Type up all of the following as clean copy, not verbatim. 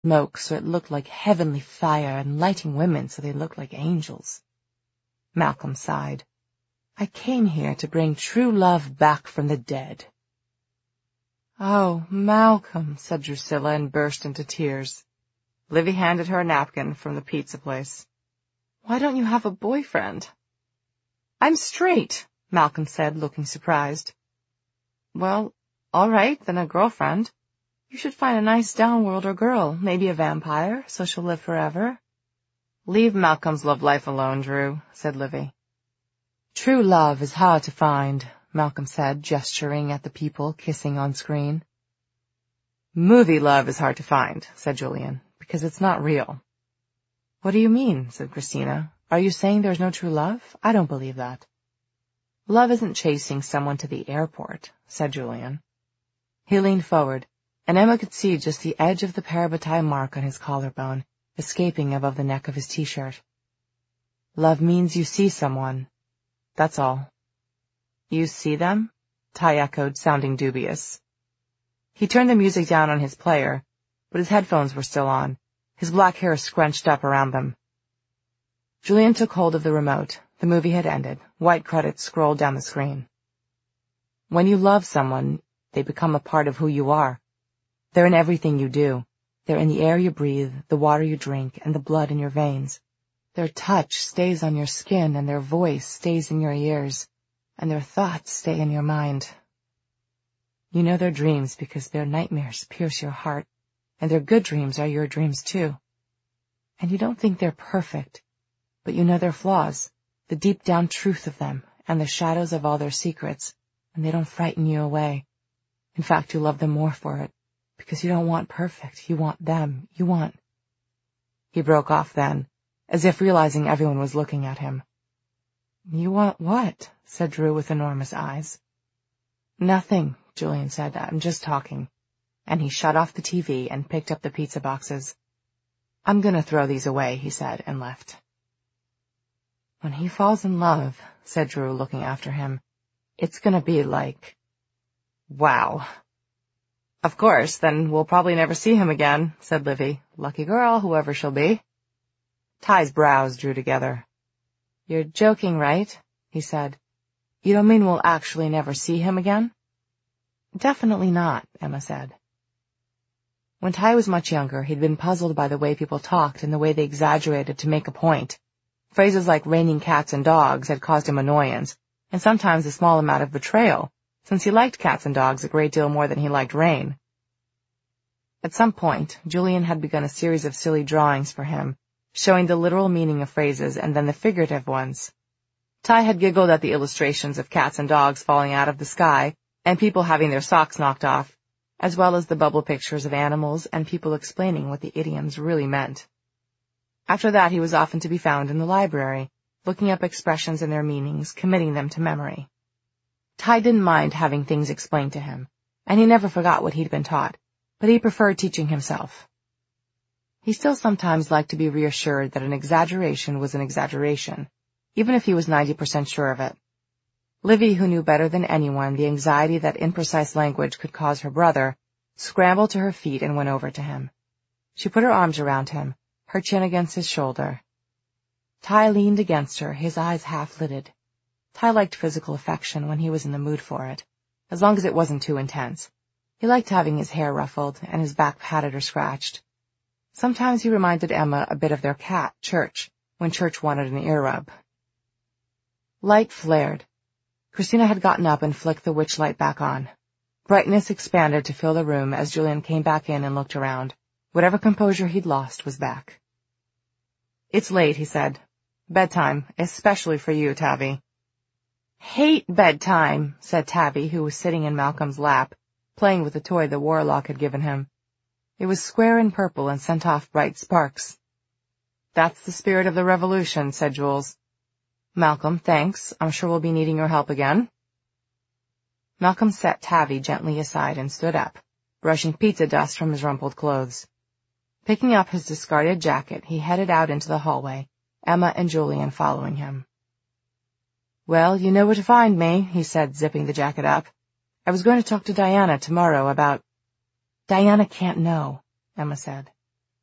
smoke so it looked like heavenly fire and lighting women so they looked like angels. Malcolm sighed. I came here to bring true love back from the dead. Oh, Malcolm, said Drusilla and burst into tears. Livy handed her a napkin from the pizza place. Why don't you have a boyfriend? I'm straight, Malcolm said, looking surprised. Well, all right, then a girlfriend. You should find a nice downworlder girl, maybe a vampire, so she'll live forever. Leave Malcolm's love life alone, Drew, said Livy. True love is hard to find, Malcolm said, gesturing at the people kissing on screen. Movie love is hard to find, said Julian, because it's not real. What do you mean, said Christina. Are you saying there's no true love? I don't believe that. Love isn't chasing someone to the airport, said Julian. He leaned forward, and Emma could see just the edge of the parabatai mark on his collarbone, escaping above the neck of his t-shirt. Love means you see someone. That's all. You see them? Ty echoed, sounding dubious. He turned the music down on his player, but his headphones were still on, his black hair scrunched up around them. Julian took hold of the remote. The movie had ended. White credits scrolled down the screen. When you love someone, they become a part of who you are. They're in everything you do. They're in the air you breathe, the water you drink, and the blood in your veins. Their touch stays on your skin, and their voice stays in your ears, and their thoughts stay in your mind. You know their dreams because their nightmares pierce your heart, and their good dreams are your dreams too. And you don't think they're perfect, but you know their flaws, the deep-down truth of them, and the shadows of all their secrets, and they don't frighten you away. In fact, you love them more for it, because you don't want perfect, you want them, you want... He broke off then, as if realizing everyone was looking at him. You want what? Said Drew with enormous eyes. Nothing, Julian said. I'm just talking. And he shut off the TV and picked up the pizza boxes. I'm gonna throw these away, he said, and left. When he falls in love, said Drew, looking after him, it's gonna be like... Wow. Of course, then we'll probably never see him again, said Livy. Lucky girl, whoever she'll be. Ty's brows drew together. You're joking, right? He said. You don't mean we'll actually never see him again? Definitely not, Emma said. When Ty was much younger, he'd been puzzled by the way people talked and the way they exaggerated to make a point. Phrases like raining cats and dogs had caused him annoyance, and sometimes a small amount of betrayal, since he liked cats and dogs a great deal more than he liked rain. At some point, Julian had begun a series of silly drawings for him, showing the literal meaning of phrases and then the figurative ones. Ty had giggled at the illustrations of cats and dogs falling out of the sky and people having their socks knocked off, as well as the bubble pictures of animals and people explaining what the idioms really meant. After that, he was often to be found in the library, looking up expressions and their meanings, committing them to memory. Ty didn't mind having things explained to him, and he never forgot what he'd been taught, but he preferred teaching himself. He still sometimes liked to be reassured that an exaggeration was an exaggeration, even if he was 90% sure of it. Livy, who knew better than anyone the anxiety that imprecise language could cause her brother, scrambled to her feet and went over to him. She put her arms around him, her chin against his shoulder. Ty leaned against her, his eyes half-lidded. Ty liked physical affection when he was in the mood for it, as long as it wasn't too intense. He liked having his hair ruffled and his back patted or scratched. Sometimes he reminded Emma a bit of their cat, Church, when Church wanted an ear rub. Light flared. Christina had gotten up and flicked the witch light back on. Brightness expanded to fill the room as Julian came back in and looked around. Whatever composure he'd lost was back. It's late, he said. Bedtime, especially for you, Tabby. Hate bedtime, said Tabby, who was sitting in Malcolm's lap, playing with the toy the warlock had given him. It was square and purple and sent off bright sparks. That's the spirit of the revolution, said Jules. Malcolm, thanks. I'm sure we'll be needing your help again. Malcolm set Tabby gently aside and stood up, brushing pizza dust from his rumpled clothes. Picking up his discarded jacket, he headed out into the hallway, Emma and Julian following him. Well, you know where to find me, he said, zipping the jacket up. I was going to talk to Diana tomorrow about... Diana can't know, Emma said.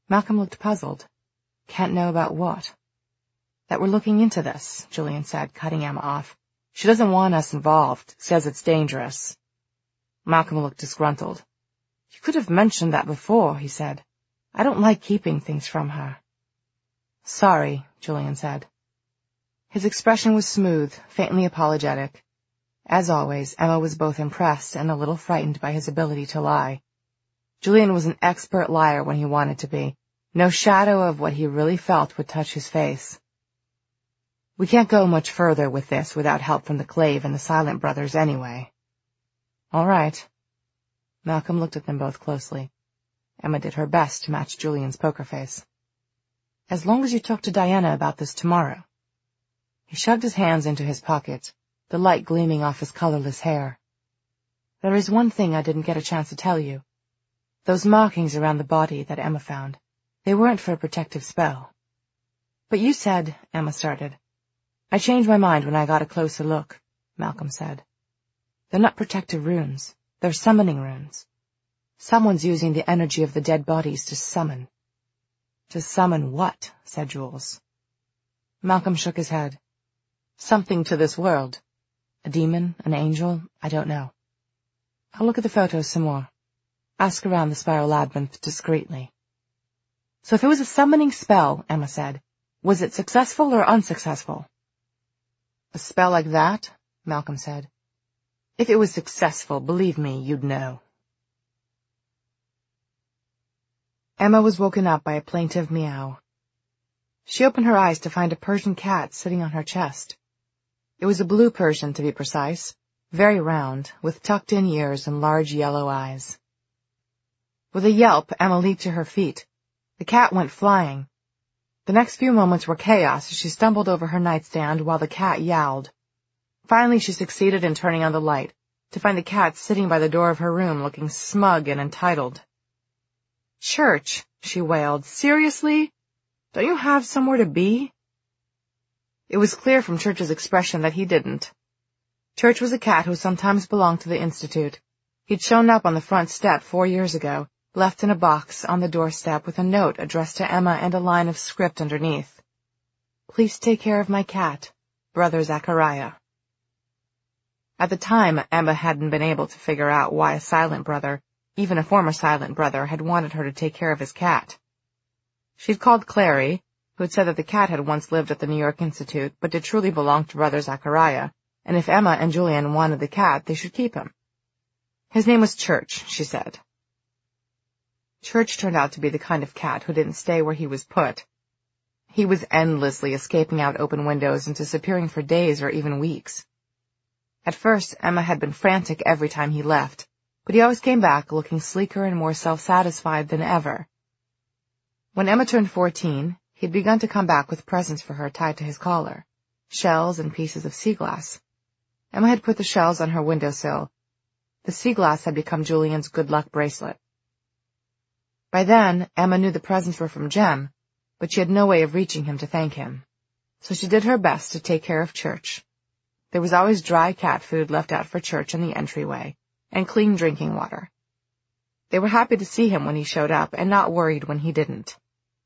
Malcolm looked puzzled. Can't know about what? That we're looking into this, Julian said, cutting Emma off. She doesn't want us involved, says it's dangerous. Malcolm looked disgruntled. You could have mentioned that before, he said. I don't like keeping things from her. Sorry, Julian said. His expression was smooth, faintly apologetic. As always, Emma was both impressed and a little frightened by his ability to lie. Julian was an expert liar when he wanted to be. No shadow of what he really felt would touch his face. We can't go much further with this without help from the Clave and the Silent Brothers anyway. All right. Malcolm looked at them both closely. Emma did her best to match Julian's poker face. As long as you talk to Diana about this tomorrow. He shoved his hands into his pockets, the light gleaming off his colorless hair. There is one thing I didn't get a chance to tell you. Those markings around the body that Emma found, they weren't for a protective spell. But you said, Emma started. I changed my mind when I got a closer look, Malcolm said. They're not protective runes. They're summoning runes. Someone's using the energy of the dead bodies to summon. To summon what? Said Jules. Malcolm shook his head. Something to this world. A demon, an angel, I don't know. I'll look at the photos some more. Ask around the spiral labyrinth discreetly. So if it was a summoning spell, Emma said, was it successful or unsuccessful? A spell like that? Malcolm said. If it was successful, believe me, you'd know. Emma was woken up by a plaintive meow. She opened her eyes to find a Persian cat sitting on her chest. It was a blue Persian, to be precise, very round, with tucked-in ears and large yellow eyes. With a yelp, Emma leaped to her feet. The cat went flying. The next few moments were chaos as she stumbled over her nightstand while the cat yowled. Finally, she succeeded in turning on the light, to find the cat sitting by the door of her room looking smug and entitled. Church, she wailed. Seriously? Don't you have somewhere to be? It was clear from Church's expression that he didn't. Church was a cat who sometimes belonged to the Institute. He'd shown up on the front step 4 years ago, left in a box on the doorstep with a note addressed to Emma and a line of script underneath. Please take care of my cat, Brother Zachariah. At the time, Emma hadn't been able to figure out why a Silent Brother, even a former Silent Brother, had wanted her to take care of his cat. She'd called Clary, who had said that the cat had once lived at the New York Institute, but did truly belong to Brother Zachariah, and if Emma and Julian wanted the cat, they should keep him. His name was Church, she said. Church turned out to be the kind of cat who didn't stay where he was put. He was endlessly escaping out open windows and disappearing for days or even weeks. At first, Emma had been frantic every time he left, but he always came back looking sleeker and more self-satisfied than ever. When Emma turned 14, he'd begun to come back with presents for her tied to his collar, shells and pieces of sea glass. Emma had put the shells on her windowsill. The sea glass had become Julian's good luck bracelet. By then, Emma knew the presents were from Jem, but she had no way of reaching him to thank him. So she did her best to take care of Church. There was always dry cat food left out for Church in the entryway, and clean drinking water. They were happy to see him when he showed up, and not worried when he didn't.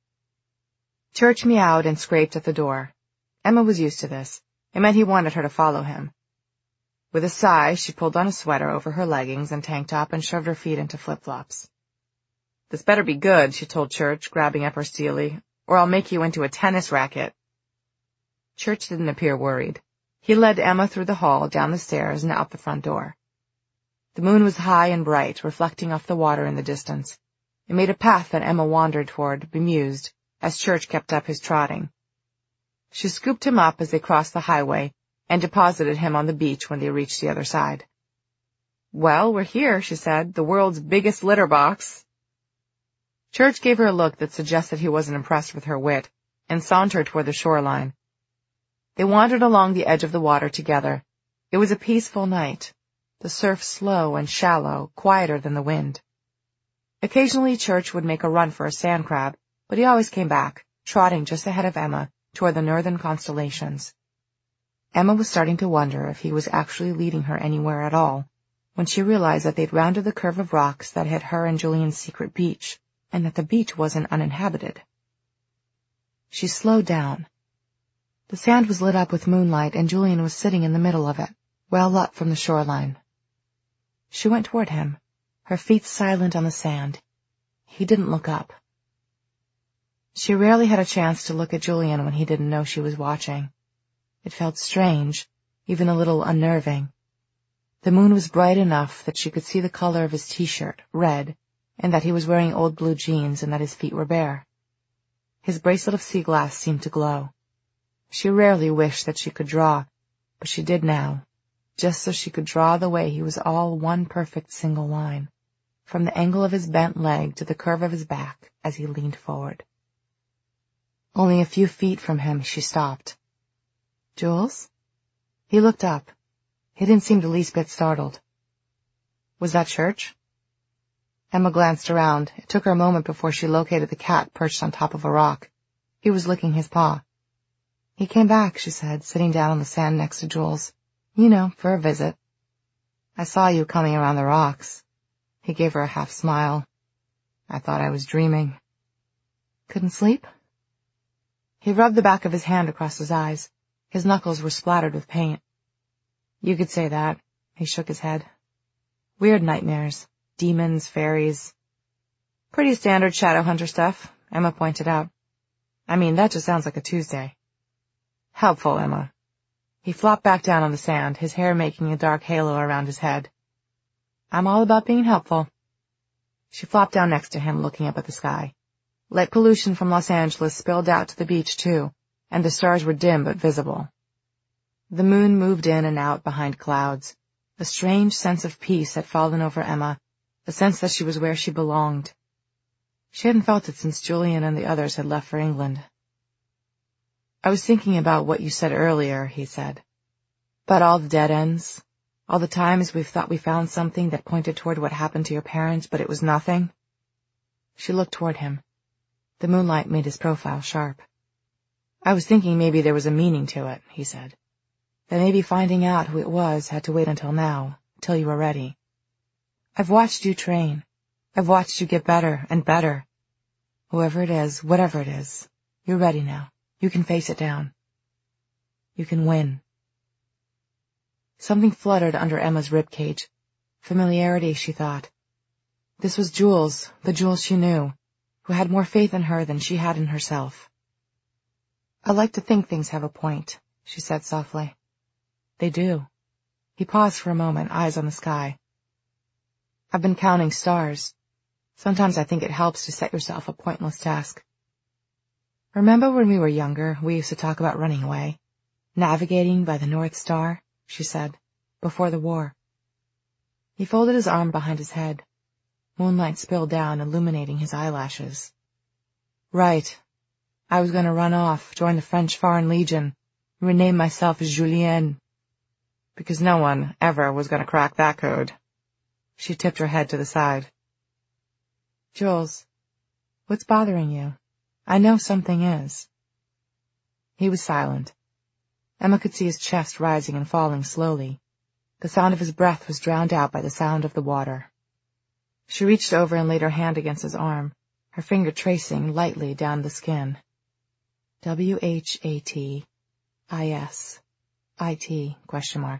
Church meowed and scraped at the door. Emma was used to this. It meant he wanted her to follow him. With a sigh, she pulled on a sweater over her leggings and tank top and shoved her feet into flip-flops. This better be good, she told Church, grabbing up her steely, or I'll make you into a tennis racket. Church didn't appear worried. He led Emma through the hall, down the stairs, and out the front door. The moon was high and bright, reflecting off the water in the distance. It made a path that Emma wandered toward, bemused, as Church kept up his trotting. She scooped him up as they crossed the highway, and deposited him on the beach when they reached the other side. Well, we're here, she said, the world's biggest litter box. Church gave her a look that suggested he wasn't impressed with her wit, and sauntered toward the shoreline. They wandered along the edge of the water together. It was a peaceful night, the surf slow and shallow, quieter than the wind. Occasionally Church would make a run for a sand crab, but he always came back, trotting just ahead of Emma, toward the northern constellations. Emma was starting to wonder if he was actually leading her anywhere at all, when she realized that they'd rounded the curve of rocks that hid her and Julian's secret beach, and that the beach wasn't uninhabited. She slowed down. The sand was lit up with moonlight, and Julian was sitting in the middle of it, well up from the shoreline. She went toward him, her feet silent on the sand. He didn't look up. She rarely had a chance to look at Julian when he didn't know she was watching. It felt strange, even a little unnerving. The moon was bright enough that she could see the color of his t-shirt, red, and that he was wearing old blue jeans and that his feet were bare. His bracelet of sea glass seemed to glow. She rarely wished that she could draw, but she did now, just so she could draw the way he was all one perfect single line, from the angle of his bent leg to the curve of his back as he leaned forward. Only a few feet from him, she stopped. "Jules?" He looked up. He didn't seem the least bit startled. "Was that Church?" Emma glanced around. It took her a moment before she located the cat perched on top of a rock. He was licking his paw. "He came back," she said, sitting down on the sand next to Jules. "You know, for a visit. I saw you coming around the rocks." He gave her a half smile. "I thought I was dreaming." "Couldn't sleep?" He rubbed the back of his hand across his eyes. His knuckles were splattered with paint. "You could say that." He shook his head. "Weird nightmares. Demons, fairies." "Pretty standard shadow hunter stuff," Emma pointed out. "I mean, that just sounds like a Tuesday." "Helpful, Emma." He flopped back down on the sand, his hair making a dark halo around his head. "I'm all about being helpful." She flopped down next to him, looking up at the sky. Light pollution from Los Angeles spilled out to the beach, too, and the stars were dim but visible. The moon moved in and out behind clouds. A strange sense of peace had fallen over Emma, a sense that she was where she belonged. She hadn't felt it since Julian and the others had left for England. "I was thinking about what you said earlier," he said. "About all the dead ends, all the times we've thought we found something that pointed toward what happened to your parents, but it was nothing." She looked toward him. The moonlight made his profile sharp. "I was thinking maybe there was a meaning to it," he said. "That maybe finding out who it was had to wait until now, till you were ready. I've watched you train. I've watched you get better and better. Whoever it is, whatever it is, you're ready now. You can face it down. You can win." Something fluttered under Emma's ribcage. Familiarity, she thought. This was Jules, the Jules she knew, who had more faith in her than she had in herself. "I like to think things have a point," she said softly. "They do." He paused for a moment, eyes on the sky. "I've been counting stars. Sometimes I think it helps to set yourself a pointless task. Remember when we were younger, we used to talk about running away, navigating by the North Star," she said, "before the war." He folded his arm behind his head. Moonlight spilled down, illuminating his eyelashes. "Right. I was going to run off, join the French Foreign Legion, rename myself Julienne. Because no one, ever, was going to crack that code." She tipped her head to the side. "Jules, what's bothering you? I know something is." He was silent. Emma could see his chest rising and falling slowly. The sound of his breath was drowned out by the sound of the water. She reached over and laid her hand against his arm, her finger tracing lightly down the skin. WHATISIT ?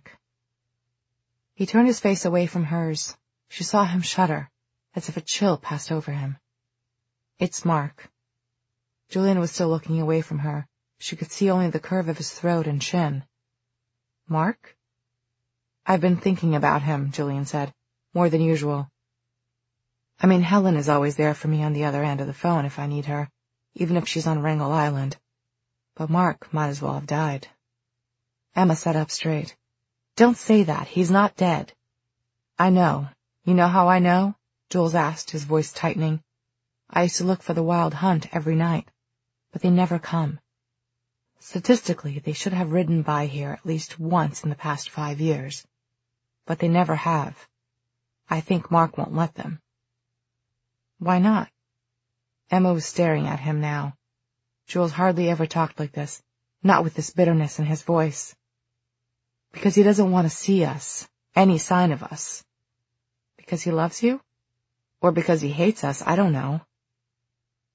He turned his face away from hers. She saw him shudder, as if a chill passed over him. "It's Mark." Julian was still looking away from her. She could see only the curve of his throat and chin. "Mark?" "I've been thinking about him," Julian said, "more than usual. I mean, Helen is always there for me on the other end of the phone if I need her, even if she's on Wrangel Island. But Mark might as well have died." Emma sat up straight. "Don't say that. He's not dead." "I know. You know how I know?" Jules asked, his voice tightening. "I used to look for the Wild Hunt every night, but they never come. Statistically, they should have ridden by here at least once in the past 5 years. But they never have. I think Mark won't let them." "Why not?" Emma was staring at him now. Jules hardly ever talked like this, not with this bitterness in his voice. "Because he doesn't want to see us, any sign of us." "Because he loves you? Or because he hates us, I don't know."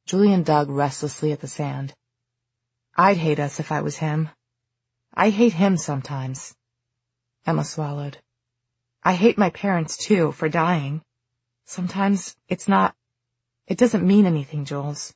Julian dug restlessly at the sand. I'd hate us if I was him. I hate him sometimes. Emma swallowed. I hate my parents, too, for dying. Sometimes it doesn't mean anything, Jules.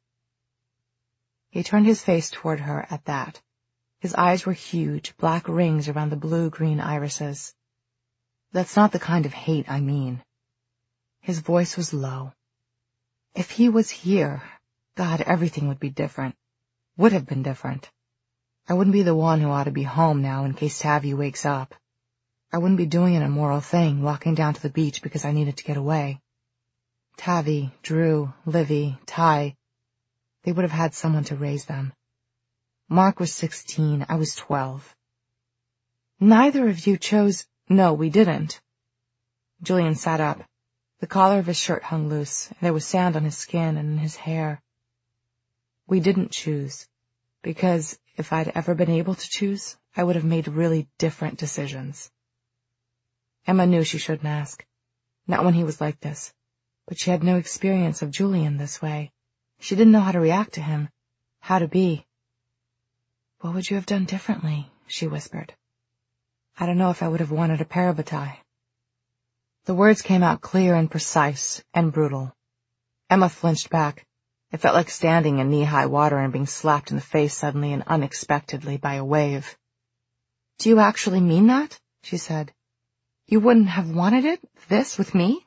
He turned his face toward her at that. His eyes were huge, black rings around the blue-green irises. That's not the kind of hate I mean. His voice was low. If he was here, God, everything would be different. Would have been different. I wouldn't be the one who ought to be home now in case Tavi wakes up. I wouldn't be doing an immoral thing, walking down to the beach because I needed to get away. Tavi, Drew, Livy, Ty, they would have had someone to raise them. Mark was 16, I was 12. Neither of you chose— No, we didn't. Julian sat up. The collar of his shirt hung loose, and there was sand on his skin and in his hair. We didn't choose, because if I'd ever been able to choose, I would have made really different decisions. Emma knew she shouldn't ask. Not when he was like this. But she had no experience of Julian this way. She didn't know how to react to him, how to be. What would you have done differently? She whispered. I don't know if I would have wanted a parabatai. The words came out clear and precise and brutal. Emma flinched back. It felt like standing in knee-high water and being slapped in the face suddenly and unexpectedly by a wave. Do you actually mean that? She said. You wouldn't have wanted it, this, with me?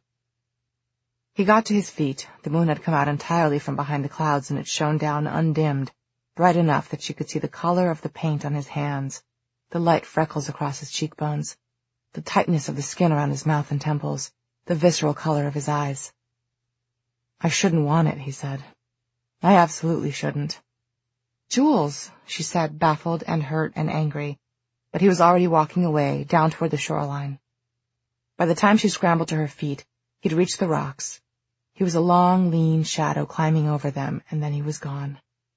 He got to his feet. The moon had come out entirely from behind the clouds, and it shone down undimmed, bright enough that she could see the color of the paint on his hands, the light freckles across his cheekbones, the tightness of the skin around his mouth and temples, the visceral color of his eyes. I shouldn't want it, he said. I absolutely shouldn't. Jules, she said, baffled and hurt and angry, but he was already walking away, down toward the shoreline. By the time she scrambled to her feet, he'd reached the rocks. He was a long, lean shadow climbing over them, and then he was gone.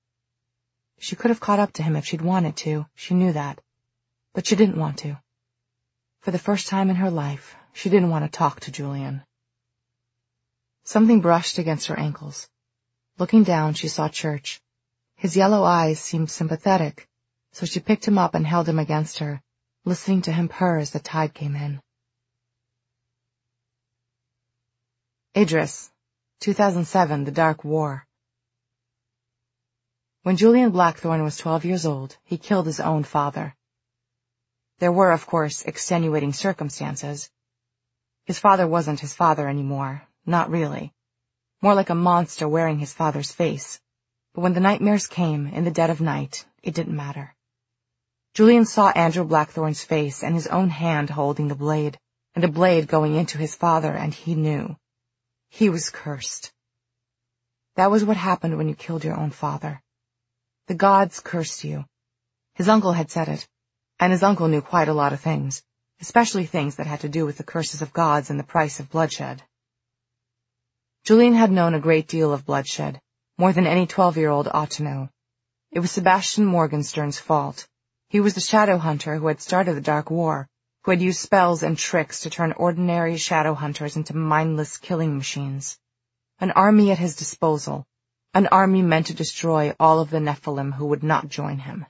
She could have caught up to him if she'd wanted to, she knew that, but she didn't want to. For the first time in her life, she didn't want to talk to Julian. Something brushed against her ankles. Looking down, she saw Church. His yellow eyes seemed sympathetic, so she picked him up and held him against her, listening to him purr as the tide came in. Idris, 2007, The Dark War. When Julian Blackthorne was 12 years old, he killed his own father. There were, of course, extenuating circumstances. His father wasn't his father anymore, not really. More like a monster wearing his father's face. But when the nightmares came, in the dead of night, it didn't matter. Julian saw Andrew Blackthorne's face and his own hand holding the blade, and the blade going into his father, and he knew. He was cursed. That was what happened when you killed your own father. The gods cursed you. His uncle had said it, and his uncle knew quite a lot of things, especially things that had to do with the curses of gods and the price of bloodshed. Julian had known a great deal of bloodshed, more than any 12-year-old ought to know. It was Sebastian Morgenstern's fault. He was the shadow hunter who had started the Dark War, who had used spells and tricks to turn ordinary shadow hunters into mindless killing machines. An army at his disposal, an army meant to destroy all of the Nephilim who would not join him.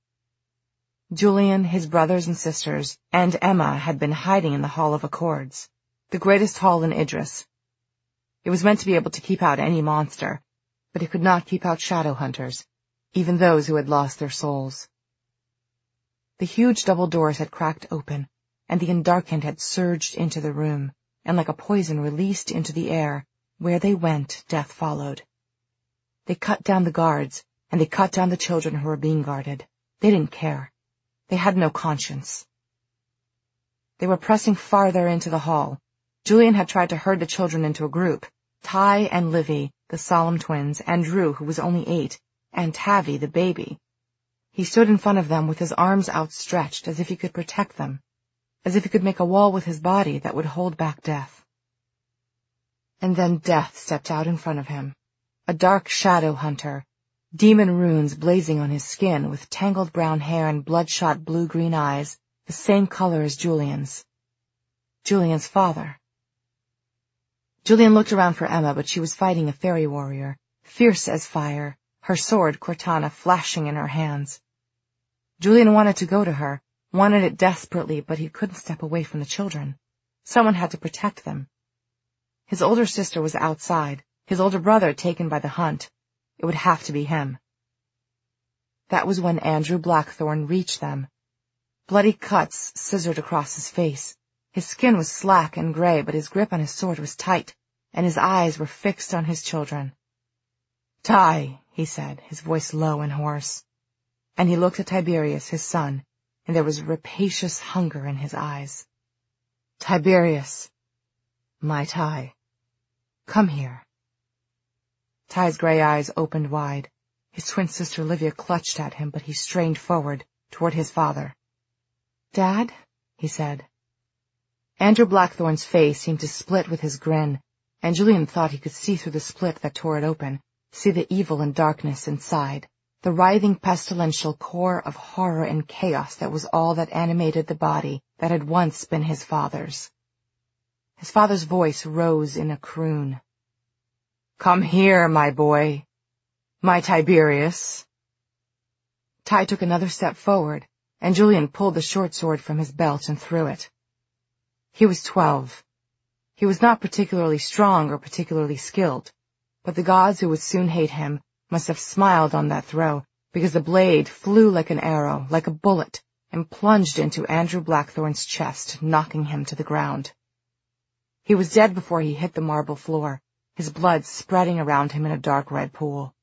Julian, his brothers and sisters, and Emma had been hiding in the Hall of Accords, the greatest hall in Idris. It was meant to be able to keep out any monster, but it could not keep out shadow hunters, even those who had lost their souls. The huge double doors had cracked open, and the Endarkend had surged into the room, and like a poison released into the air, where they went, death followed. They cut down the guards, and they cut down the children who were being guarded. They didn't care. They had no conscience. They were pressing farther into the hall. Julian had tried to herd the children into a group, Ty and Livy, the solemn twins, and Drew, who was only 8, and Tavi, the baby. He stood in front of them with his arms outstretched as if he could protect them, as if he could make a wall with his body that would hold back death. And then death stepped out in front of him, a dark shadow hunter, demon runes blazing on his skin with tangled brown hair and bloodshot blue-green eyes, the same color as Julian's. Julian's father. Julian looked around for Emma, but she was fighting a fairy warrior, fierce as fire, her sword, Cortana, flashing in her hands. Julian wanted to go to her, wanted it desperately, but he couldn't step away from the children. Someone had to protect them. His older sister was outside, his older brother taken by the hunt. It would have to be him. That was when Andrew Blackthorne reached them. Bloody cuts scissored across his face. His skin was slack and gray, but his grip on his sword was tight, and his eyes were fixed on his children. "Ty," he said, his voice low and hoarse. And he looked at Tiberius, his son, and there was rapacious hunger in his eyes. "Tiberius, my Ty, come here." Ty's gray eyes opened wide. His twin sister Livia clutched at him, but he strained forward, toward his father. "Dad?" he said. Andrew Blackthorne's face seemed to split with his grin, and Julian thought he could see through the split that tore it open, see the evil and darkness inside, the writhing pestilential core of horror and chaos that was all that animated the body that had once been his father's. His father's voice rose in a croon. "Come here, my boy. My Tiberius." Ty took another step forward, and Julian pulled the short sword from his belt and threw it. He was 12. He was not particularly strong or particularly skilled, but the gods who would soon hate him must have smiled on that throw, because the blade flew like an arrow, like a bullet, and plunged into Andrew Blackthorne's chest, knocking him to the ground. He was dead before he hit the marble floor, his blood spreading around him in a dark red pool.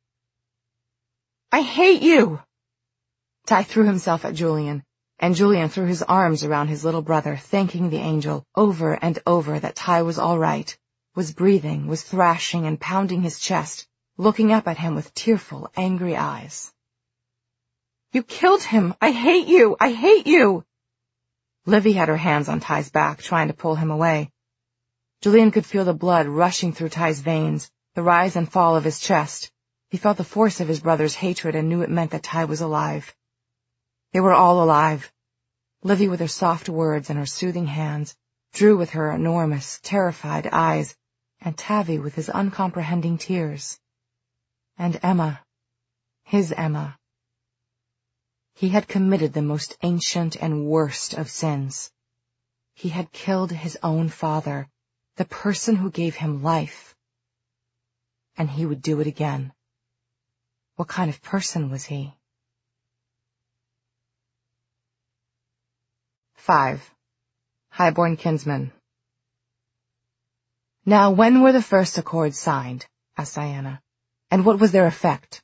"I hate you!" Ty threw himself at Julian, and Julian threw his arms around his little brother, thanking the angel over and over that Ty was all right, was breathing, was thrashing and pounding his chest, looking up at him with tearful, angry eyes. "You killed him! I hate you! I hate you!" Livy had her hands on Ty's back, trying to pull him away. Julian could feel the blood rushing through Ty's veins, the rise and fall of his chest. He felt the force of his brother's hatred and knew it meant that Ty was alive. They were all alive. Livy, with her soft words and her soothing hands, Drew with her enormous, terrified eyes, and Tavi with his uncomprehending tears. And Emma, his Emma. He had committed the most ancient and worst of sins. He had killed his own father, the person who gave him life. And he would do it again. What kind of person was he? 5. Highborn Kinsman. "Now, when were the first accords signed?" asked Diana. "And what was their effect?"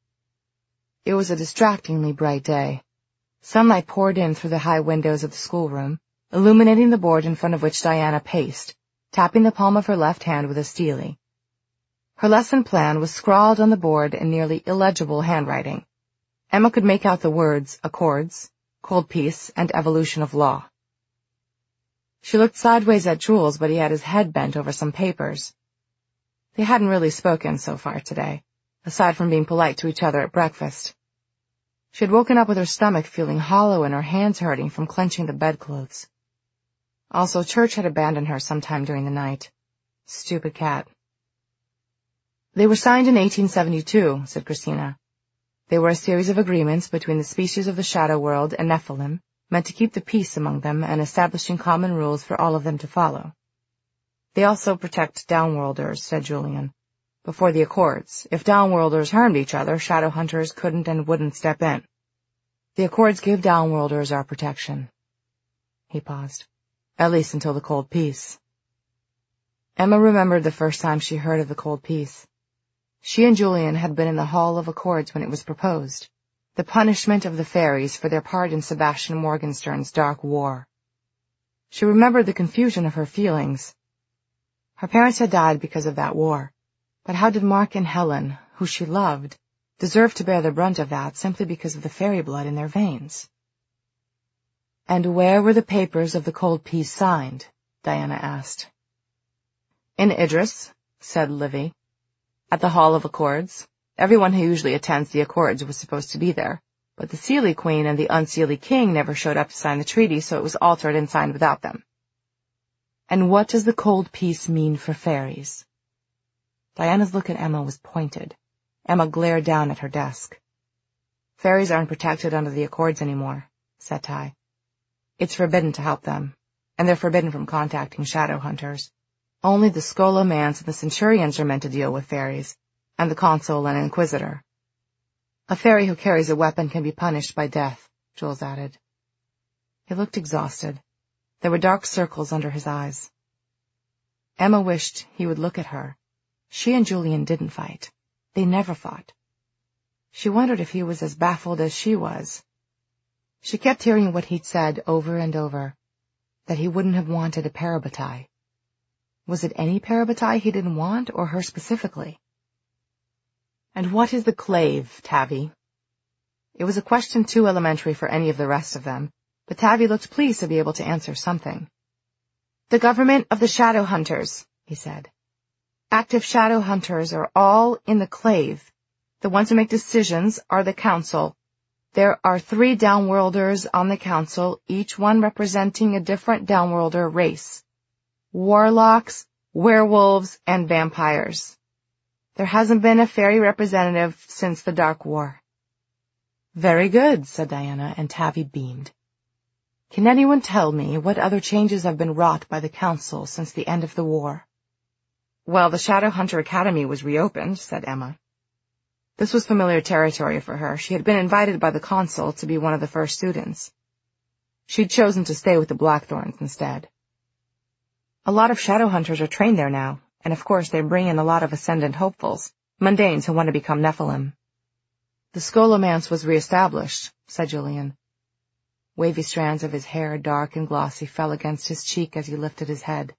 It was a distractingly bright day. Sunlight poured in through the high windows of the schoolroom, illuminating the board in front of which Diana paced, tapping the palm of her left hand with a steely. Her lesson plan was scrawled on the board in nearly illegible handwriting. Emma could make out the words accords, cold peace, and evolution of law. She looked sideways at Jules, but he had his head bent over some papers. They hadn't really spoken so far today, aside from being polite to each other at breakfast. She had woken up with her stomach feeling hollow and her hands hurting from clenching the bedclothes. Also, church had abandoned her sometime during the night. Stupid cat. "They were signed in 1872, said Christina. They were a series of agreements between the species of the Shadow World and Nephilim, meant to keep the peace among them and establishing common rules for all of them to follow. They also protect Downworlders, said Julian. Before the Accords, if Downworlders harmed each other, Shadow Hunters couldn't and wouldn't step in. The Accords give Downworlders our protection." He paused. "At least until the Cold Peace." Emma remembered the first time she heard of the Cold Peace. She and Julian had been in the Hall of Accords when it was proposed, the punishment of the fairies for their part in Sebastian Morgenstern's Dark War. She remembered the confusion of her feelings. Her parents had died because of that war, but how did Mark and Helen, who she loved, deserve to bear the brunt of that simply because of the fairy blood in their veins? "And where were the papers of the Cold Peace signed?" Diana asked. "In Idris," said Livy. "At the Hall of Accords. Everyone who usually attends the Accords was supposed to be there, but the Seelie Queen and the Unseelie King never showed up to sign the treaty, so it was altered and signed without them." "And what does the Cold Peace mean for fairies?" Diana's look at Emma was pointed. Emma glared down at her desk. Fairies aren't protected under the Accords anymore, said Ty. It's forbidden to help them, and they're forbidden from contacting shadow hunters. Only the Scholomance and the Centurions are meant to deal with fairies, and the Consul and Inquisitor. A fairy who carries a weapon can be punished by death, Jules added. He looked exhausted. There were dark circles under his eyes. Emma wished he would look at her. She and Julian didn't fight. They never fought. She wondered if he was as baffled as she was. She kept hearing what he'd said over and over, that he wouldn't have wanted a Parabatai. Was it any Parabatai he didn't want, or her specifically? And what is the clave, Tavi? It was a question too elementary for any of the rest of them, but Tavi looked pleased to be able to answer something. The government of the shadow hunters, he said. Active shadow hunters are all in the clave. The ones who make decisions are the council. There are 3 downworlders on the council, each one representing a different downworlder race. Warlocks, werewolves, and vampires. There hasn't been a fairy representative since the Dark War. Very good, said Diana, and Tavi beamed. Can anyone tell me what other changes have been wrought by the council since the end of the war? Well, the Shadowhunter Academy was reopened, said Emma. This was familiar territory for her. She had been invited by the consul to be one of the first students. She'd chosen to stay with the Blackthorns instead. A lot of Shadowhunters are trained there now, and of course they bring in a lot of Ascendant hopefuls, mundanes who want to become Nephilim. The Scholomance was reestablished, said Julian. Wavy strands of his hair, dark and glossy, fell against his cheek as he lifted his head.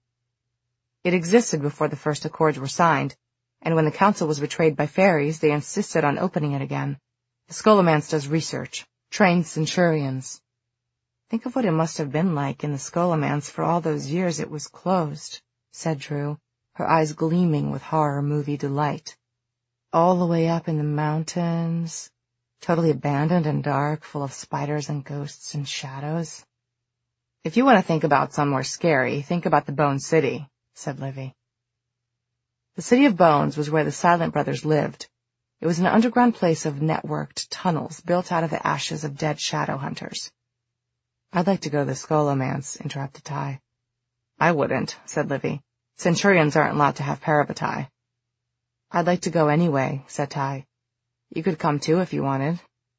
It existed before the first Accords were signed, and when the council was betrayed by fairies, they insisted on opening it again. The Scholomance does research, trains Centurions. Think of what it must have been like in the Scholomance for all those years it was closed, said Drew, her eyes gleaming with horror movie delight. All the way up in the mountains, totally abandoned and dark, full of spiders and ghosts and shadows. If you want to think about somewhere scary, think about the Bone City, said Livy. The City of Bones was where the Silent Brothers lived. It was an underground place of networked tunnels built out of the ashes of dead shadow hunters. I'd like to go to the Scholomance, interrupted Ty. I wouldn't, said Livy. Centurions aren't allowed to have Parabatai. I'd like to go anyway, said Ty. You could come too if you wanted.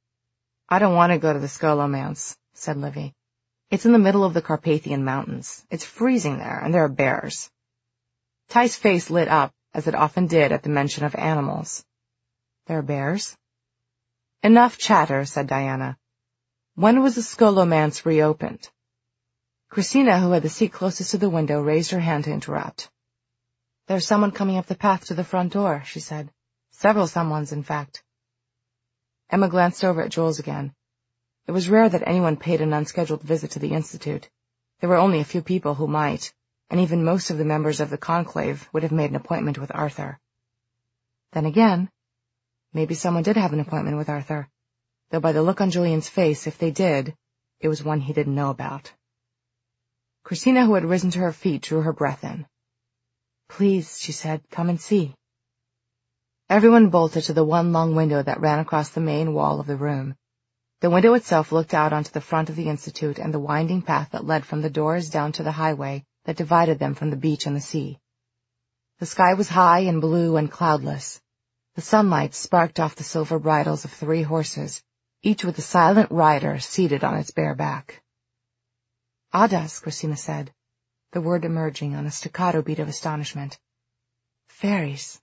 I don't want to go to the Scholomance, said Livy. It's in the middle of the Carpathian Mountains. It's freezing there, and there are bears. Ty's face lit up, as it often did at the mention of animals. There are bears? Enough chatter, said Diana. When was the Scholomance reopened? Christina, who had the seat closest to the window, raised her hand to interrupt. There's someone coming up the path to the front door, she said. Several someones, in fact. Emma glanced over at Jules again. It was rare that anyone paid an unscheduled visit to the Institute. There were only a few people who might, and even most of the members of the conclave would have made an appointment with Arthur. Then again, maybe someone did have an appointment with Arthur, though by the look on Julian's face, if they did, it was one he didn't know about. Christina, who had risen to her feet, drew her breath in. Please, she said, come and see. Everyone bolted to the one long window that ran across the main wall of the room. The window itself looked out onto the front of the Institute and the winding path that led from the doors down to the highway that divided them from the beach and the sea. The sky was high and blue and cloudless. The sunlight sparked off the silver bridles of 3 horses, each with a silent rider seated on its bare back. Adas, Christina said, the word emerging on a staccato beat of astonishment. Fairies.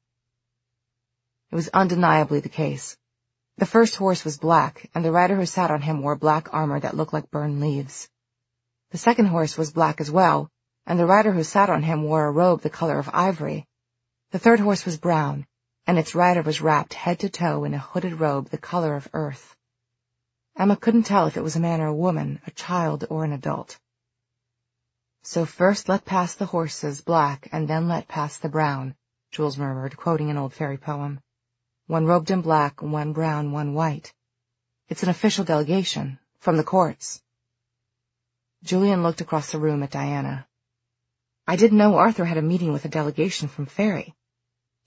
It was undeniably the case. The first horse was black, and the rider who sat on him wore black armor that looked like burned leaves. The second horse was black as well, and the rider who sat on him wore a robe the color of ivory. The third horse was brown, and its rider was wrapped head to toe in a hooded robe the color of earth. Emma couldn't tell if it was a man or a woman, a child or an adult. So first let pass the horses, black, and then let pass the brown, Jules murmured, quoting an old fairy poem. One robed in black, one brown, one white. It's an official delegation, from the courts. Julian looked across the room at Diana. I didn't know Arthur had a meeting with a delegation from Fairy.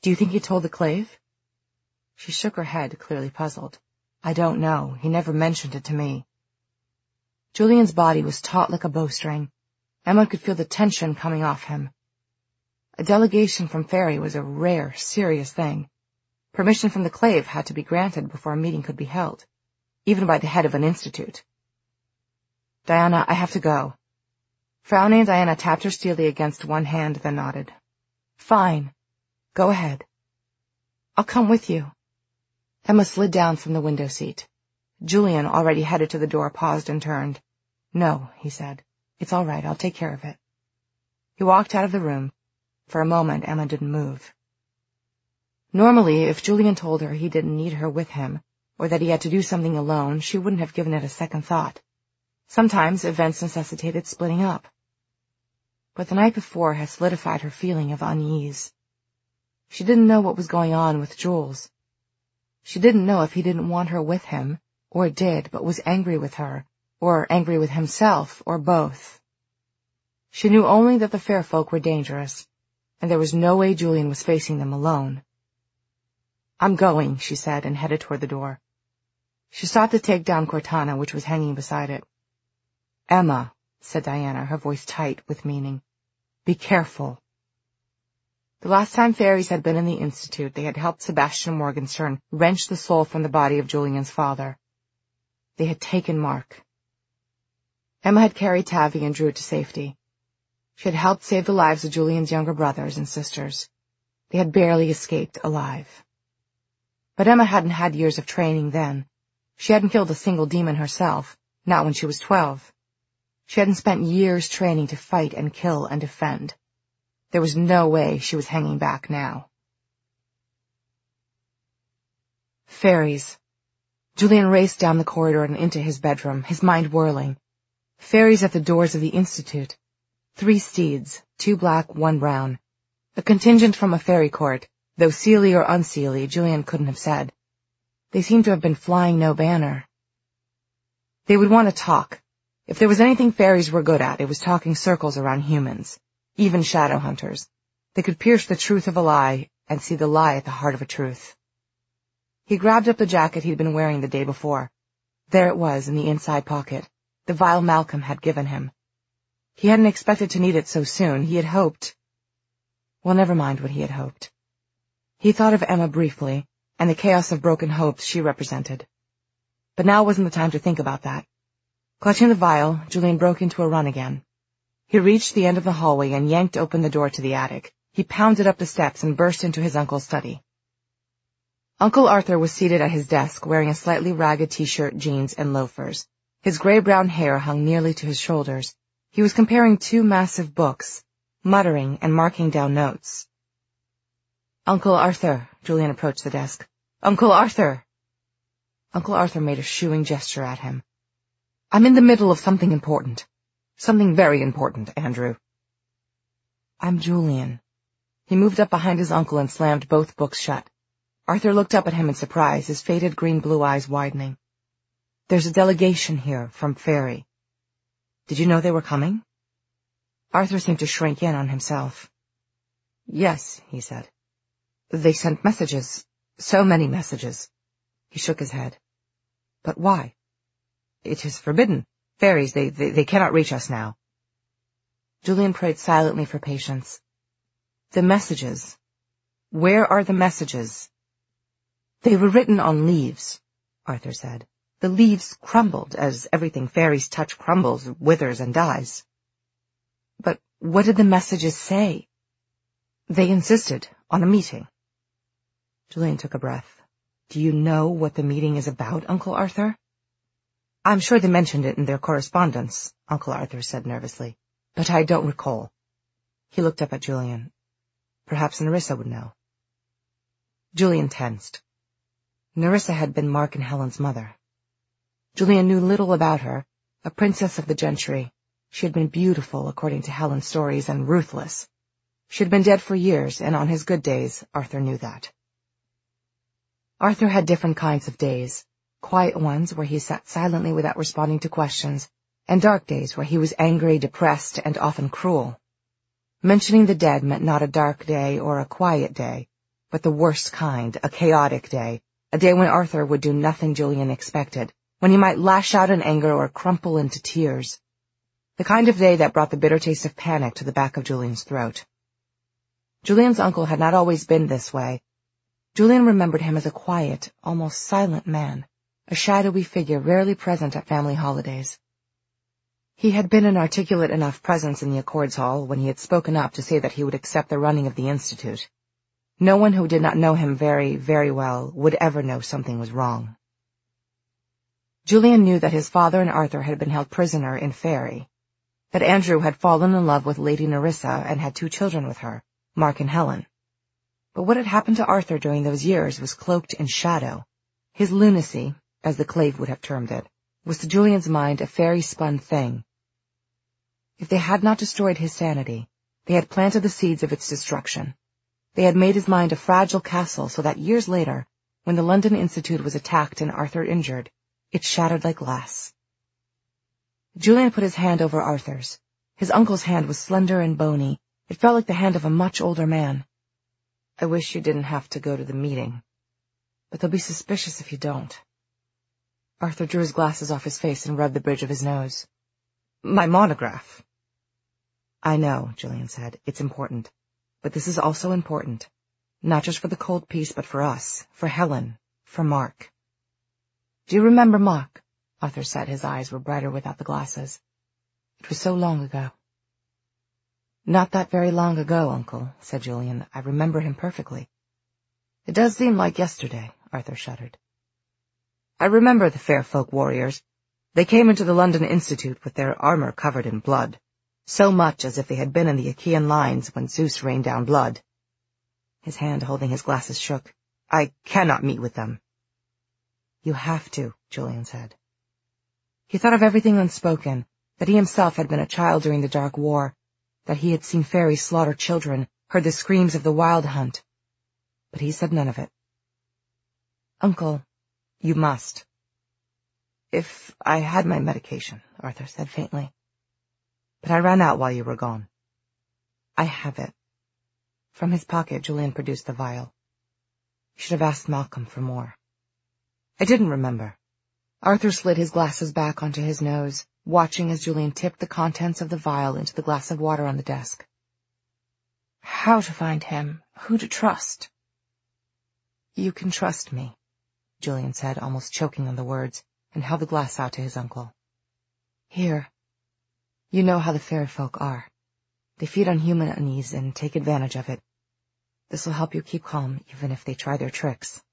Do you think he told the Clave? She shook her head, clearly puzzled. I don't know. He never mentioned it to me. Julian's body was taut like a bowstring. Emma could feel the tension coming off him. A delegation from Ferry was a rare, serious thing. Permission from the Clave had to be granted before a meeting could be held, even by the head of an institute. Diana, I have to go. Frowning, Diana tapped her steely against one hand, then nodded. Fine. Go ahead. I'll come with you. Emma slid down from the window seat. Julian, already headed to the door, paused and turned. No, he said. It's all right. I'll take care of it. He walked out of the room. For a moment, Emma didn't move. Normally, if Julian told her he didn't need her with him, or that he had to do something alone, she wouldn't have given it a second thought. Sometimes events necessitated splitting up. But the night before had solidified her feeling of unease. She didn't know what was going on with Jules. She didn't know if he didn't want her with him, or did, but was angry with her, or angry with himself, or both. She knew only that the fair folk were dangerous, and there was no way Julian was facing them alone. I'm going, she said, and headed toward the door. She sought to take down Cortana, which was hanging beside it. Emma, said Diana, her voice tight with meaning. Be careful. The last time fairies had been in the Institute, they had helped Sebastian Morgenstern wrench the soul from the body of Julian's father. They had taken Mark. Emma had carried Tavi and Drew to safety. She had helped save the lives of Julian's younger brothers and sisters. They had barely escaped alive. But Emma hadn't had years of training then. She hadn't killed a single demon herself, not when she was 12. She hadn't spent years training to fight and kill and defend. There was no way she was hanging back now. Fairies. Julian raced down the corridor and into his bedroom, his mind whirling. Fairies at the doors of the Institute. 3 steeds, 2 black, 1 brown. A contingent from a fairy court, though seelie or unseelie, Julian couldn't have said. They seemed to have been flying no banner. They would want to talk. If there was anything fairies were good at, it was talking circles around humans, even shadow hunters. They could pierce the truth of a lie and see the lie at the heart of a truth. He grabbed up the jacket he'd been wearing the day before. There it was in the inside pocket, the vial Malcolm had given him. He hadn't expected to need it so soon. He had hoped. Well, never mind what he had hoped. He thought of Emma briefly, and the chaos of broken hopes she represented. But now wasn't the time to think about that. Clutching the vial, Julian broke into a run again. He reached the end of the hallway and yanked open the door to the attic. He pounded up the steps and burst into his uncle's study. Uncle Arthur was seated at his desk, wearing a slightly ragged t-shirt, jeans, and loafers. His gray-brown hair hung nearly to his shoulders. He was comparing 2 massive books, muttering and marking down notes. Uncle Arthur, Julian approached the desk. Uncle Arthur! Uncle Arthur made a shooing gesture at him. I'm in the middle of something important. Something very important, Andrew. I'm Julian. He moved up behind his uncle and slammed both books shut. Arthur looked up at him in surprise, his faded green-blue eyes widening. There's a delegation here from Fairy. Did you know they were coming? Arthur seemed to shrink in on himself. Yes, he said. They sent messages. So many messages. He shook his head. But why? It is forbidden. Fairies, they cannot reach us now. Julian prayed silently for patience. The messages. Where are the messages? They were written on leaves, Arthur said. The leaves crumbled, as everything fairies touch crumbles, withers, and dies. But what did the messages say? They insisted on a meeting. Julian took a breath. Do you know what the meeting is about, Uncle Arthur? I'm sure they mentioned it in their correspondence, Uncle Arthur said nervously, but I don't recall. He looked up at Julian. Perhaps Nerissa would know. Julian tensed. Nerissa had been Mark and Helen's mother. Julian knew little about her, a princess of the gentry. She had been beautiful, according to Helen's stories, and ruthless. She had been dead for years, and on his good days, Arthur knew that. Arthur had different kinds of days, quiet ones where he sat silently without responding to questions, and dark days where he was angry, depressed, and often cruel. Mentioning the dead meant not a dark day or a quiet day, but the worst kind, a chaotic day, a day when Arthur would do nothing Julian expected, when he might lash out in anger or crumple into tears. The kind of day that brought the bitter taste of panic to the back of Julian's throat. Julian's uncle had not always been this way. Julian remembered him as a quiet, almost silent man, a shadowy figure rarely present at family holidays. He had been an articulate enough presence in the Accords Hall when he had spoken up to say that he would accept the running of the Institute. No one who did not know him very, very well would ever know something was wrong. Julian knew that his father and Arthur had been held prisoner in Ferry, that Andrew had fallen in love with Lady Nerissa and had 2 children with her, Mark and Helen. But what had happened to Arthur during those years was cloaked in shadow. His lunacy, as the Clave would have termed it, was to Julian's mind a fairy-spun thing. If they had not destroyed his sanity, they had planted the seeds of its destruction. They had made his mind a fragile castle so that years later, when the London Institute was attacked and Arthur injured, it shattered like glass. Julian put his hand over Arthur's. His uncle's hand was slender and bony. It felt like the hand of a much older man. "I wish you didn't have to go to the meeting. But they'll be suspicious if you don't." Arthur drew his glasses off his face and rubbed the bridge of his nose. "My monograph." "I know," Julian said. "It's important. But this is also important. Not just for the cold peace, but for us, for Helen, for Mark." "Do you remember Mark?" Arthur said. His eyes were brighter without the glasses. "It was so long ago." "Not that very long ago, Uncle," said Julian. "I remember him perfectly." "It does seem like yesterday," Arthur shuddered. "I remember the fair folk warriors. They came into the London Institute with their armor covered in blood, so much as if they had been in the Achaean lines when Zeus rained down blood." His hand holding his glasses shook. "I cannot meet with them." "You have to," Julian said. He thought of everything unspoken, that he himself had been a child during the Dark War, that he had seen fairies slaughter children, heard the screams of the Wild Hunt. But he said none of it. "Uncle, you must." "If I had my medication," Arthur said faintly. "But I ran out while you were gone." "I have it." From his pocket, Julian produced the vial. "You should have asked Malcolm for more." "I didn't remember." Arthur slid his glasses back onto his nose, watching as Julian tipped the contents of the vial into the glass of water on the desk. "How to find him? Who to trust?" "You can trust me," Julian said, almost choking on the words, and held the glass out to his uncle. "Here. You know how the fairy folk are. They feed on human unease and take advantage of it. This will help you keep calm, even if they try their tricks."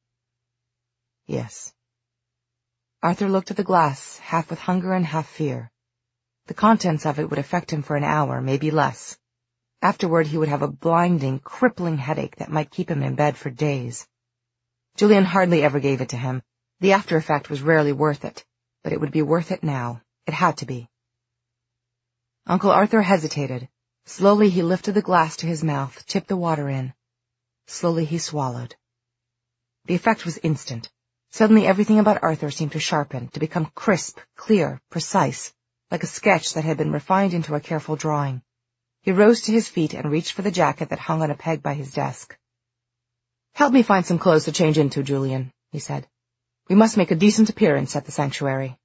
"Yes." Arthur looked at the glass, half with hunger and half fear. The contents of it would affect him for an hour, maybe less. Afterward he would have a blinding, crippling headache that might keep him in bed for days. Julian hardly ever gave it to him. The after effect was rarely worth it, but it would be worth it now. It had to be. Uncle Arthur hesitated. Slowly he lifted the glass to his mouth, tipped the water in. Slowly he swallowed. The effect was instant. Suddenly everything about Arthur seemed to sharpen, to become crisp, clear, precise, like a sketch that had been refined into a careful drawing. He rose to his feet and reached for the jacket that hung on a peg by his desk. "Help me find some clothes to change into, Julian," he said. "We must make a decent appearance at the sanctuary."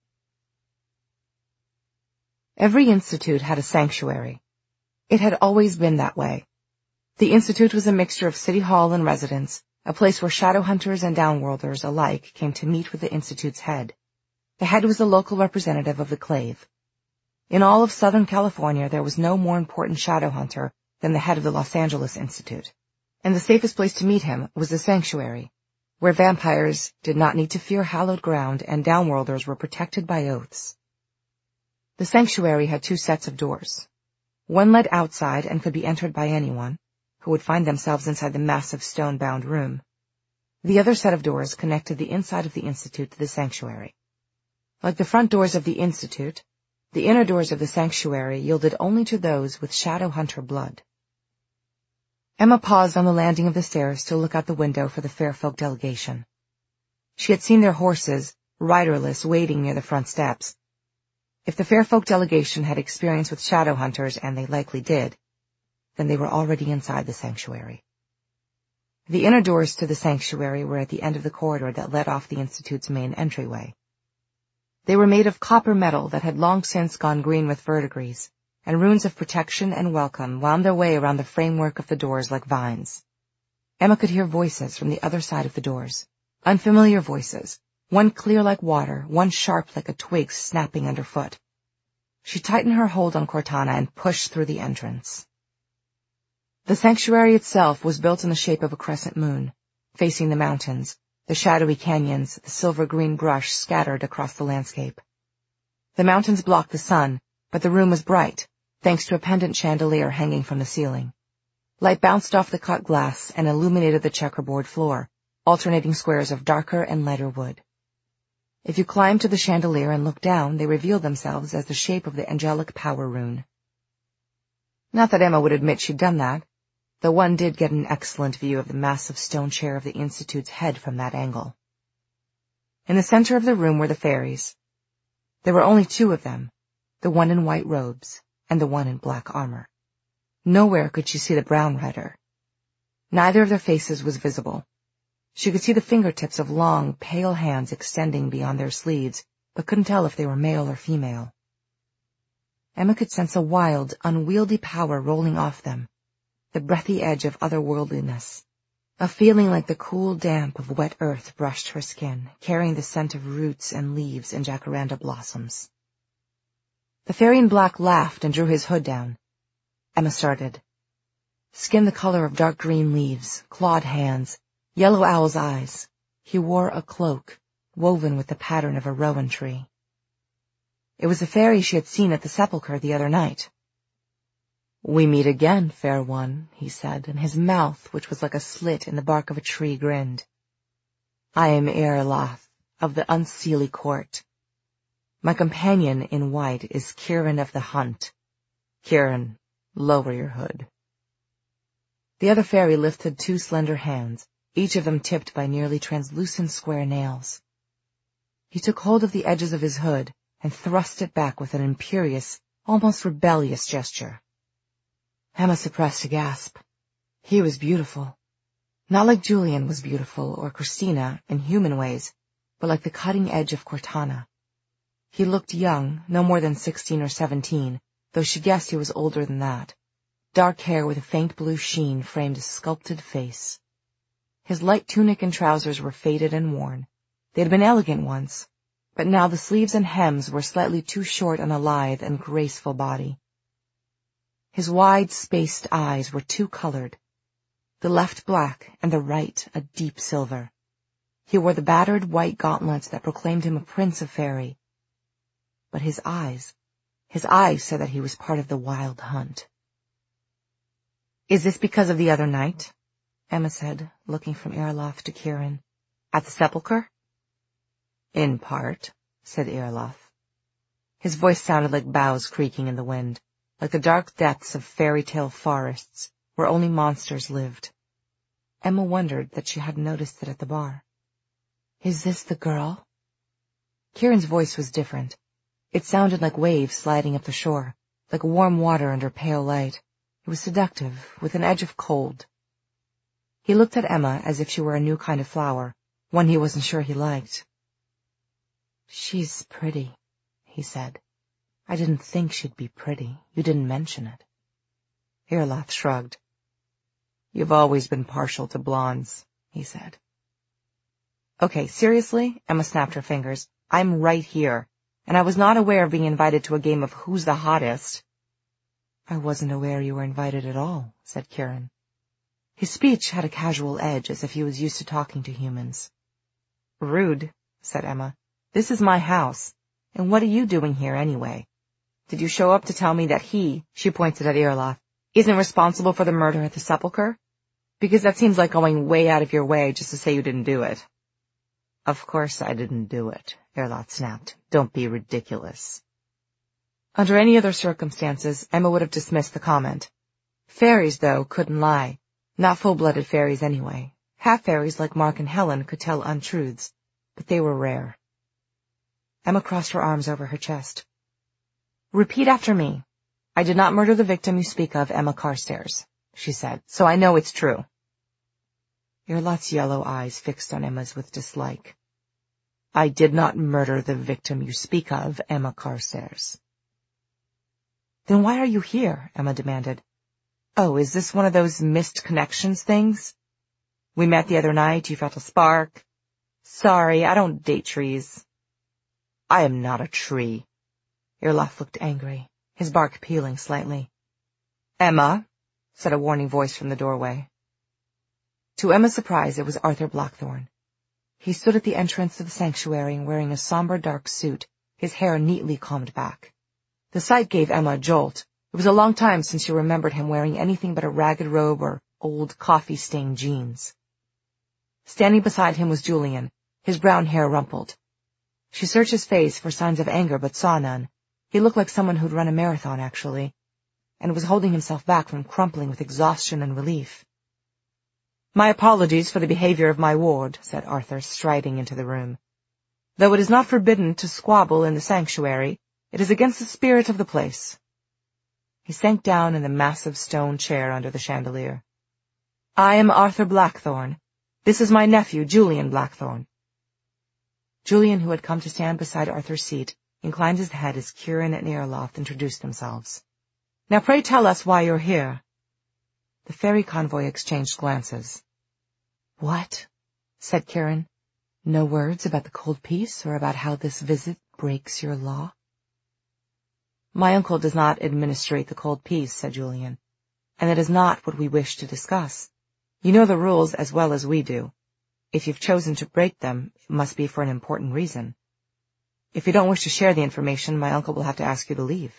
Every institute had a sanctuary. It had always been that way. The institute was a mixture of city hall and residence, a place where shadow hunters and downworlders alike came to meet with the institute's head. The head was the local representative of the Clave. In all of Southern California, there was no more important shadow hunter than the head of the Los Angeles Institute, and the safest place to meet him was the sanctuary, where vampires did not need to fear hallowed ground and downworlders were protected by oaths. The sanctuary had 2 sets of doors. One led outside and could be entered by anyone, who would find themselves inside the massive stone-bound room. The other set of doors connected the inside of the Institute to the sanctuary. Like the front doors of the Institute, the inner doors of the sanctuary yielded only to those with shadow hunter blood. Emma paused on the landing of the stairs to look out the window for the fair folk delegation. She had seen their horses, riderless, waiting near the front steps. If the fair folk delegation had experience with shadow hunters, and they likely did, then they were already inside the sanctuary. The inner doors to the sanctuary were at the end of the corridor that led off the Institute's main entryway. They were made of copper metal that had long since gone green with verdigris, and runes of protection and welcome wound their way around the framework of the doors like vines. Emma could hear voices from the other side of the doors, unfamiliar voices, one clear like water, one sharp like a twig snapping underfoot. She tightened her hold on Cortana and pushed through the entrance. The sanctuary itself was built in the shape of a crescent moon, facing the mountains, the shadowy canyons, the silver-green brush scattered across the landscape. The mountains blocked the sun, but the room was bright, thanks to a pendant chandelier hanging from the ceiling. Light bounced off the cut glass and illuminated the checkerboard floor, alternating squares of darker and lighter wood. If you climbed to the chandelier and looked down, they revealed themselves as the shape of the angelic power rune. Not that Emma would admit she'd done that, though one did get an excellent view of the massive stone chair of the Institute's head from that angle. In the center of the room were the fairies. There were only two of them, the one in white robes and the one in black armor. Nowhere could she see the brown rider. Neither of their faces was visible. She could see the fingertips of long, pale hands extending beyond their sleeves, but couldn't tell if they were male or female. Emma could sense a wild, unwieldy power rolling off them, the breathy edge of otherworldliness, a feeling like the cool damp of wet earth brushed her skin, carrying the scent of roots and leaves and jacaranda blossoms. The fairy in black laughed and drew his hood down. Emma started. Skin the color of dark green leaves, clawed hands, yellow owl's eyes. He wore a cloak, woven with the pattern of a rowan tree. It was the fairy she had seen at the sepulchre the other night. "We meet again, fair one," he said, and his mouth, which was like a slit in the bark of a tree, grinned. "I am Eorlath, of the Unseelie Court. My companion in white is Kieran of the Hunt. Kieran, lower your hood." The other fairy lifted two slender hands, each of them tipped by nearly translucent square nails. He took hold of the edges of his hood and thrust it back with an imperious, almost rebellious gesture. Emma suppressed a gasp. He was beautiful. Not like Julian was beautiful, or Christina, in human ways, but like the cutting edge of Cortana. He looked young, no more than 16 or 17, though she guessed he was older than that. Dark hair with a faint blue sheen framed a sculpted face. His light tunic and trousers were faded and worn. They had been elegant once, but now the sleeves and hems were slightly too short on a lithe and graceful body. His wide, spaced eyes were two-colored, the left black and the right a deep silver. He wore the battered white gauntlets that proclaimed him a prince of fairy. But his eyes said that he was part of the wild hunt. "Is this because of the other night?" Emma said, looking from Eorlath to Kieran. "At the sepulchre?" "In part," said Eorlath. His voice sounded like boughs creaking in the wind, like the dark depths of fairy-tale forests where only monsters lived. Emma wondered that she hadn't noticed it at the bar. "Is this the girl?" Kieran's voice was different. It sounded like waves sliding up the shore, like warm water under pale light. It was seductive, with an edge of cold. He looked at Emma as if she were a new kind of flower, one he wasn't sure he liked. "She's pretty," he said. "I didn't think she'd be pretty. You didn't mention it." Eorlath shrugged. "You've always been partial to blondes," he said. "Okay, seriously?" Emma snapped her fingers. "I'm right here, and I was not aware of being invited to a game of Who's the Hottest." "I wasn't aware you were invited at all," said Kieran. His speech had a casual edge, as if he was used to talking to humans. "Rude," said Emma. "This is my house, and what are you doing here anyway? Did you show up to tell me that she pointed at Eorlath, isn't responsible for the murder at the sepulchre? Because that seems like going way out of your way just to say you didn't do it." "Of course I didn't do it," Eorlath snapped. "Don't be ridiculous." Under any other circumstances, Emma would have dismissed the comment. Fairies, though, couldn't lie. Not full-blooded fairies anyway. Half-fairies like Mark and Helen could tell untruths, but they were rare. Emma crossed her arms over her chest. "Repeat after me. I did not murder the victim you speak of, Emma Carstairs," she said, "so I know it's true." Irlot's yellow eyes fixed on Emma's with dislike. I did not murder the victim you speak of, Emma Carstairs. Then why are you here? Emma demanded. Oh, is this one of those missed connections things? We met the other night, you felt a spark. Sorry, I don't date trees. I am not a tree. Irloth looked angry, his bark peeling slightly. Emma, said a warning voice from the doorway. To Emma's surprise, it was Arthur Blackthorne. He stood at the entrance of the sanctuary wearing a somber dark suit, his hair neatly combed back. The sight gave Emma a jolt. It was a long time since she remembered him wearing anything but a ragged robe or old coffee-stained jeans. Standing beside him was Julian, his brown hair rumpled. She searched his face for signs of anger but saw none. He looked like someone who'd run a marathon, actually, and was holding himself back from crumpling with exhaustion and relief. My apologies for the behavior of my ward, said Arthur, striding into the room. Though it is not forbidden to squabble in the sanctuary, it is against the spirit of the place. He sank down in the massive stone chair under the chandelier. I am Arthur Blackthorne. This is my nephew, Julian Blackthorne. Julian, who had come to stand beside Arthur's seat, inclined his head as Kieran and Irloth introduced themselves. Now pray tell us why you're here. The fairy convoy exchanged glances. What? Said Kieran. No words about the cold peace or about how this visit breaks your law? My uncle does not administrate the cold peace, said Julian, and it is not what we wish to discuss. You know the rules as well as we do. If you've chosen to break them, it must be for an important reason. If you don't wish to share the information, my uncle will have to ask you to leave.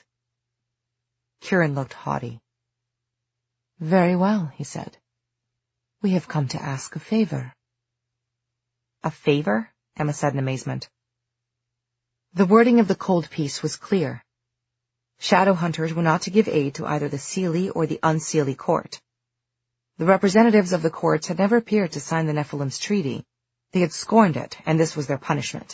Kieran looked haughty. Very well, he said. We have come to ask a favor. A favor? Emma said in amazement. The wording of the cold peace was clear. Shadow hunters were not to give aid to either the Seelie or the Unseelie court. The representatives of the courts had never appeared to sign the Nephilim's treaty. They had scorned it, and this was their punishment.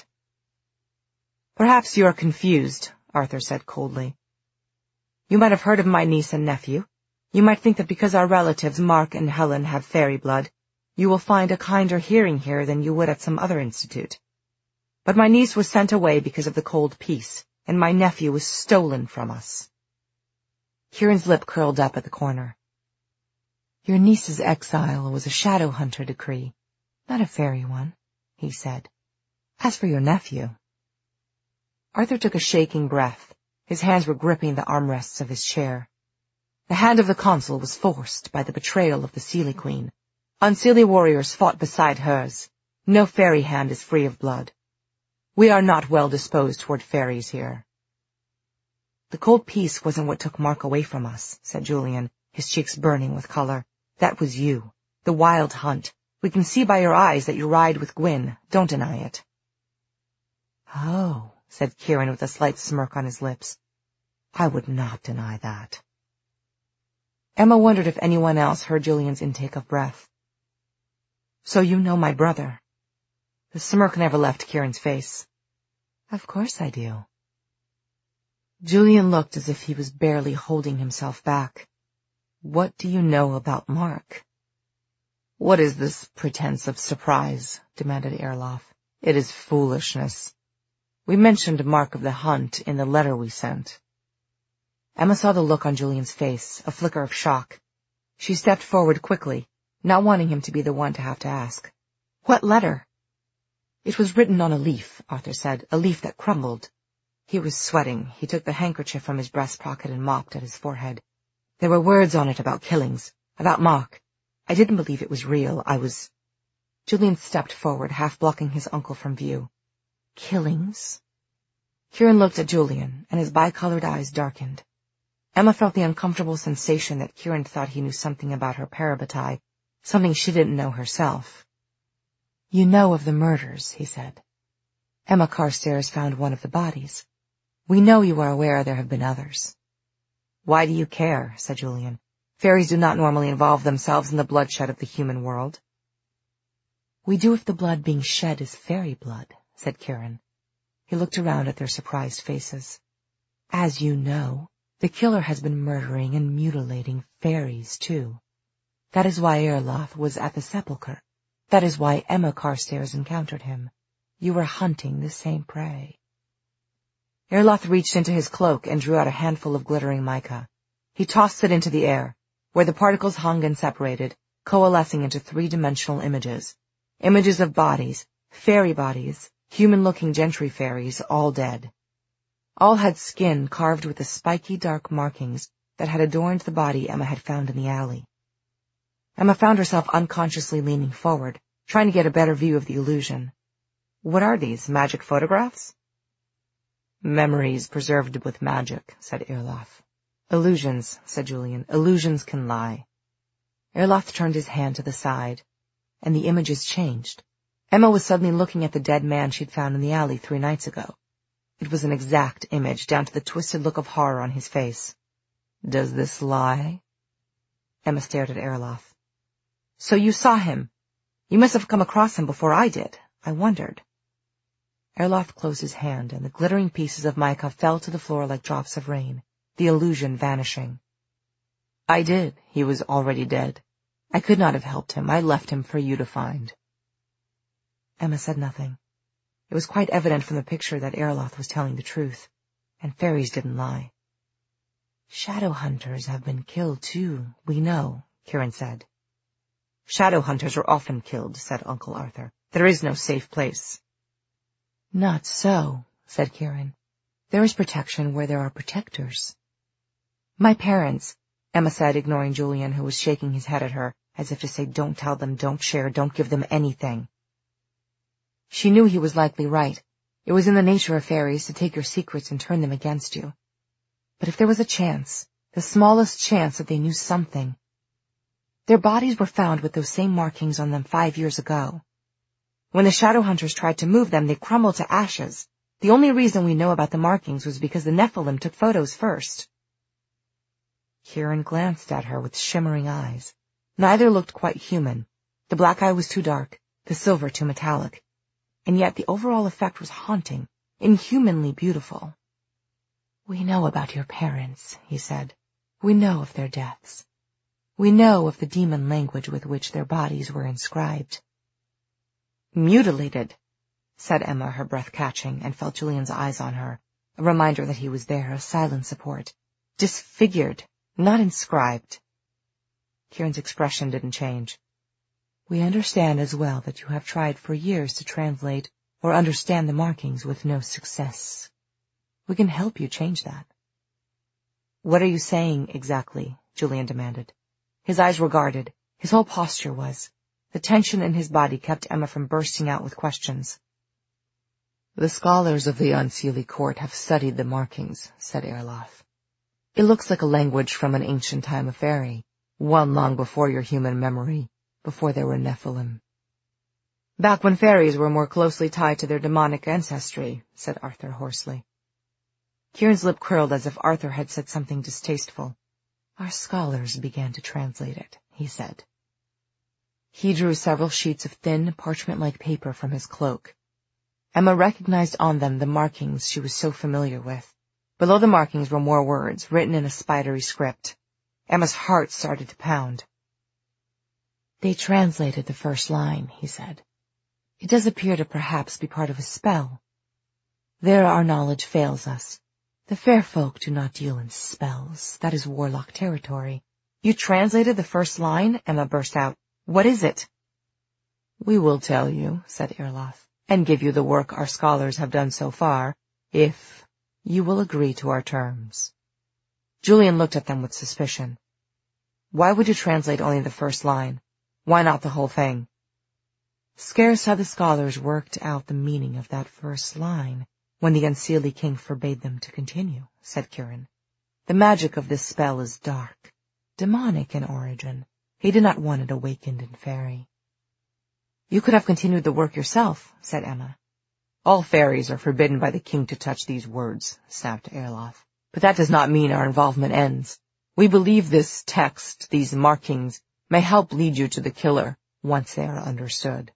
Perhaps you are confused, Arthur said coldly. You might have heard of my niece and nephew. You might think that because our relatives, Mark and Helen, have fairy blood, you will find a kinder hearing here than you would at some other institute. But my niece was sent away because of the cold peace, and my nephew was stolen from us. Kieran's lip curled up at the corner. Your niece's exile was a shadow hunter decree, not a fairy one, he said. As for your nephew... Arthur took a shaking breath. His hands were gripping the armrests of his chair. The hand of the consul was forced by the betrayal of the Seelie Queen. Unseelie warriors fought beside hers. No fairy hand is free of blood. We are not well disposed toward fairies here. The cold peace wasn't what took Mark away from us, said Julian, his cheeks burning with color. That was you, the wild hunt. We can see by your eyes that you ride with Gwyn. Don't deny it. Oh, said Kieran with a slight smirk on his lips. I would not deny that. Emma wondered if anyone else heard Julian's intake of breath. So you know my brother. The smirk never left Kieran's face. Of course I do. Julian looked as if he was barely holding himself back. What do you know about Mark? What is this pretense of surprise? Demanded Irloth. It is foolishness. We mentioned Mark of the Hunt in the letter we sent. Emma saw the look on Julian's face, a flicker of shock. She stepped forward quickly, not wanting him to be the one to have to ask. What letter? It was written on a leaf, Arthur said, a leaf that crumbled. He was sweating. He took the handkerchief from his breast pocket and mopped at his forehead. There were words on it about killings, about Mark. I didn't believe it was real. Julian stepped forward, half blocking his uncle from view. Killings? Kieran looked at Julian, and his bicolored eyes darkened. Emma felt the uncomfortable sensation that Kieran thought he knew something about her parabatai, something she didn't know herself. You know of the murders, he said. Emma Carstairs found one of the bodies. We know you are aware there have been others. Why do you care? Said Julian. Fairies do not normally involve themselves in the bloodshed of the human world. We do if the blood being shed is fairy blood, said Kieran. He looked around at their surprised faces. As you know, the killer has been murdering and mutilating fairies, too. That is why Irloth was at the sepulchre. That is why Emma Carstairs encountered him. You were hunting the same prey. Erloth reached into his cloak and drew out a handful of glittering mica. He tossed it into the air, where the particles hung and separated, coalescing into three-dimensional images. Images of bodies, fairy bodies, human-looking gentry fairies, all dead. All had skin carved with the spiky dark markings that had adorned the body Emma had found in the alley. Emma found herself unconsciously leaning forward, trying to get a better view of the illusion. What are these, magic photographs? Memories preserved with magic, said Erloth. Illusions, said Julian. Illusions can lie. Erloth turned his hand to the side, and the images changed. Emma was suddenly looking at the dead man she'd found in the alley 3 nights ago. It was an exact image, down to the twisted look of horror on his face. Does this lie? Emma stared at Erloth. So you saw him. You must have come across him before I did. I wondered. Erloth closed his hand, and the glittering pieces of mica fell to the floor like drops of rain, the illusion vanishing. I did. He was already dead. I could not have helped him. I left him for you to find. Emma said nothing. It was quite evident from the picture that Erloth was telling the truth, and fairies didn't lie. Shadow hunters have been killed too, we know, Kieran said. Shadow hunters are often killed, said Uncle Arthur. There is no safe place. Not so, said Kieran. There is protection where there are protectors. My parents, Emma said, ignoring Julian, who was shaking his head at her, as if to say, don't tell them, don't share, don't give them anything. She knew he was likely right. It was in the nature of fairies to take your secrets and turn them against you. But if there was a chance, the smallest chance that they knew something. Their bodies were found with those same markings on them 5 years ago. When the shadow hunters tried to move them, they crumbled to ashes. The only reason we know about the markings was because the Nephilim took photos first. Kieran glanced at her with shimmering eyes. Neither looked quite human. The black eye was too dark, the silver too metallic. And yet the overall effect was haunting, inhumanly beautiful. We know about your parents, he said. We know of their deaths. We know of the demon language with which their bodies were inscribed. Mutilated, said Emma, her breath catching, and felt Julian's eyes on her, a reminder that he was there, a silent support. Disfigured, not inscribed. Kieran's expression didn't change. We understand as well that you have tried for years to translate or understand the markings with no success. We can help you change that. What are you saying exactly? Julian demanded. His eyes were guarded. His whole posture was. The tension in his body kept Emma from bursting out with questions. The scholars of the Unseelie court have studied the markings, said Erloth. It looks like a language from an ancient time of fairy, one long before your human memory, before there were Nephilim. Back when fairies were more closely tied to their demonic ancestry, said Arthur hoarsely. Kieran's lip curled as if Arthur had said something distasteful. Our scholars began to translate it, he said. He drew several sheets of thin, parchment-like paper from his cloak. Emma recognized on them the markings she was so familiar with. Below the markings were more words, written in a spidery script. Emma's heart started to pound. They translated the first line, he said. It does appear to perhaps be part of a spell. There our knowledge fails us. The fair folk do not deal in spells. That is warlock territory. You translated the first line? Emma burst out. What is it? We will tell you, said Erloth, and give you the work our scholars have done so far, if you will agree to our terms. Julian looked at them with suspicion. Why would you translate only the first line? Why not the whole thing? Scarce had the scholars worked out the meaning of that first line when the Unseelie king forbade them to continue, said Kieran. The magic of this spell is dark, demonic in origin. He did not want it awakened in fairy. You could have continued the work yourself, said Emma. All fairies are forbidden by the king to touch these words, snapped Erloth. But that does not mean our involvement ends. We believe this text, these markings, may help lead you to the killer once they are understood.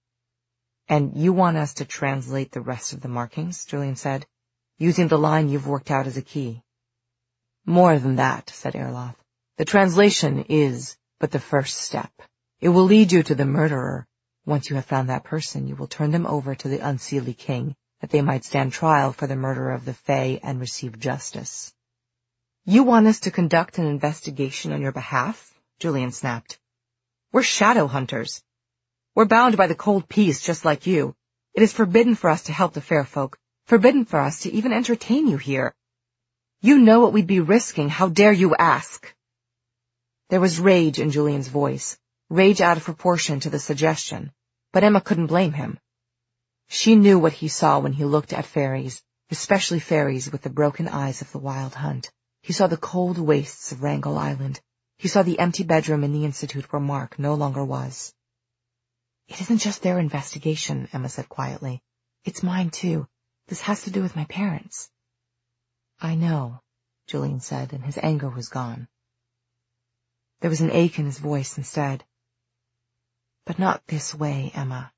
And you want us to translate the rest of the markings, Julian said, using the line you've worked out as a key. More than that, said Erloth. The translation is but the first step. It will lead you to the murderer, Once you have found that person, you will turn them over to the Unseelie King, that they might stand trial for the murder of the Fae and receive justice." "You want us to conduct an investigation on your behalf?" Julian snapped. "We're shadow hunters. We're bound by the cold peace just like you. It is forbidden for us to help the fair folk, forbidden for us to even entertain you here. You know what we'd be risking. How dare you ask?" There was rage in Julian's voice, rage out of proportion to the suggestion, but Emma couldn't blame him. She knew what he saw when he looked at fairies, especially fairies with the broken eyes of the Wild Hunt. He saw the cold wastes of Wrangel Island. He saw the empty bedroom in the Institute where Mark no longer was. "It isn't just their investigation," Emma said quietly. "It's mine, too. This has to do with my parents." "I know," Julian said, and his anger was gone. There was an ache in his voice instead. "But not this way, Emma."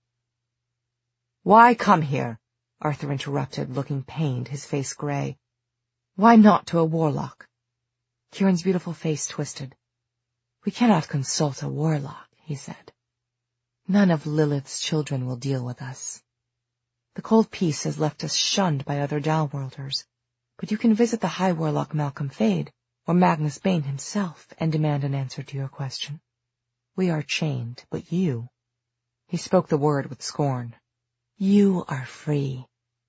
"Why come here?" Arthur interrupted, looking pained, his face gray. "Why not to a warlock?" Kieran's beautiful face twisted. "We cannot consult a warlock," he said. "None of Lilith's children will deal with us. The cold peace has left us shunned by other Dalworlders, but you can visit the High Warlock Malcolm Fade, or Magnus Bane himself, and demand an answer to your question. We are chained, but you—" He spoke the word with scorn. "You are free."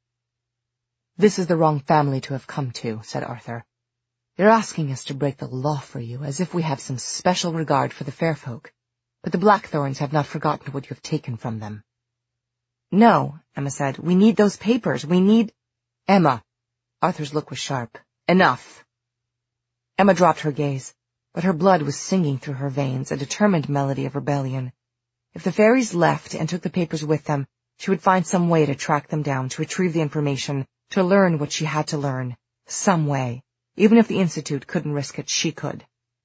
"This is the wrong family to have come to," said Arthur. "You're asking us to break the law for you, as if we have some special regard for the fair folk. But the Blackthorns have not forgotten what you have taken from them." "No," Emma said. "We need those papers. We need—" "Emma!" Arthur's look was sharp. "Enough!" Emma dropped her gaze, but her blood was singing through her veins, a determined melody of rebellion. If the fairies left and took the papers with them, she would find some way to track them down, to retrieve the information, to learn what she had to learn. Some way. Even if the Institute couldn't risk it, she could.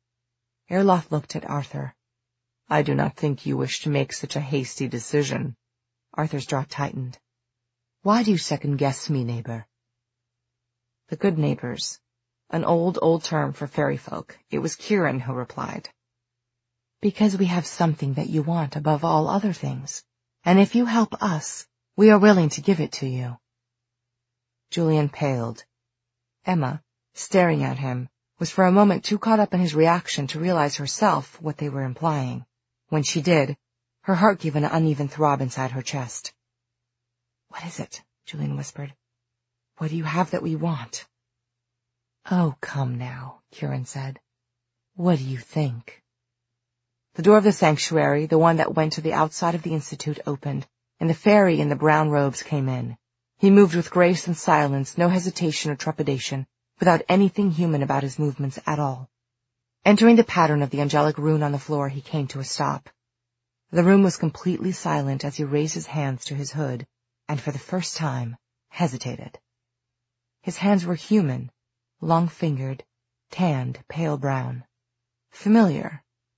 Erloth looked at Arthur. "I do not think you wish to make such a hasty decision." Arthur's jaw tightened. "Why do you second-guess me, neighbor?" The good neighbors. An old term for fairy folk. It was Kieran who replied. "Because we have something that you want above all other things, and if you help us, we are willing to give it to you." Julian paled. Emma, staring at him, was for a moment too caught up in his reaction to realize herself what they were implying. When she did, her heart gave an uneven throb inside her chest. "What is it?" Julian whispered. "What do you have that we want?" "Oh, come now," Kieran said. "What do you think?" The door of the sanctuary, the one that went to the outside of the Institute, opened, and the fairy in the brown robes came in. He moved with grace and silence, no hesitation or trepidation, without anything human about his movements at all. Entering the pattern of the angelic rune on the floor, he came to a stop. The room was completely silent as he raised his hands to his hood, and for the first time hesitated. His hands were human, long-fingered, tanned, pale brown. Familiar.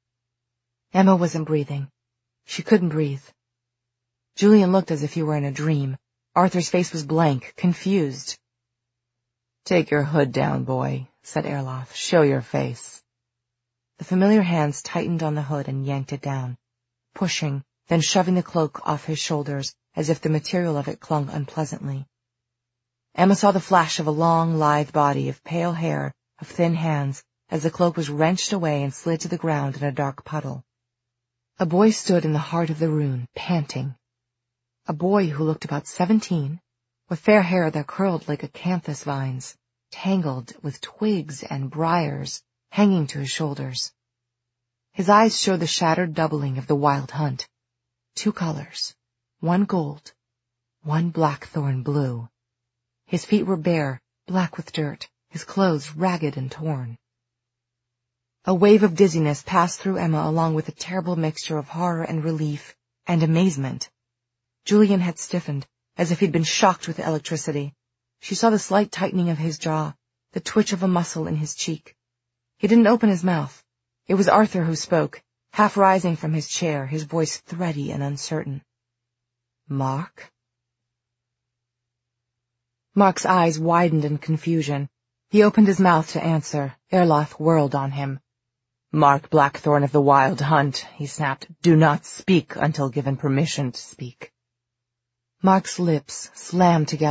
Emma wasn't breathing. She couldn't breathe. Julian looked as if he were in a dream. Arthur's face was blank, confused. "Take your hood down, boy," said Erloth. "Show your face." The familiar hands tightened on the hood and yanked it down, pushing, then shoving the cloak off his shoulders as if the material of it clung unpleasantly. Emma saw the flash of a long, lithe body, of pale hair, of thin hands, as the cloak was wrenched away and slid to the ground in a dark puddle. A boy stood in the heart of the rune, panting. A boy who looked about 17, with fair hair that curled like acanthus vines, tangled with twigs and briars, hanging to his shoulders. His eyes showed the shattered doubling of the Wild Hunt. 2 colors, one gold, one blackthorn blue. His feet were bare, black with dirt, his clothes ragged and torn. A wave of dizziness passed through Emma along with a terrible mixture of horror and relief and amazement. Julian had stiffened, as if he'd been shocked with electricity. She saw the slight tightening of his jaw, the twitch of a muscle in his cheek. He didn't open his mouth. It was Arthur who spoke, half rising from his chair, his voice thready and uncertain. "Mark?" Mark's eyes widened in confusion. He opened his mouth to answer. Erloth whirled on him. Mark Blackthorne of the Wild Hunt, he snapped. Do not speak until given permission to speak. Mark's lips slammed together.